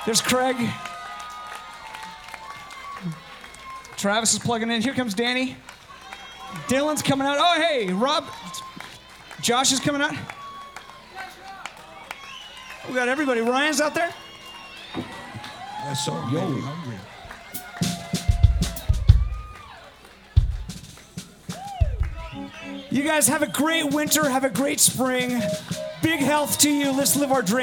There's Craig. Travis is plugging in. Here comes Danny. Dylan's coming out. Oh, hey, Rob. Josh is coming out. We got everybody. Ryan's out there. That's so hungry. You guys have a great winter. Have a great spring. Big health to you. Let's live our dream.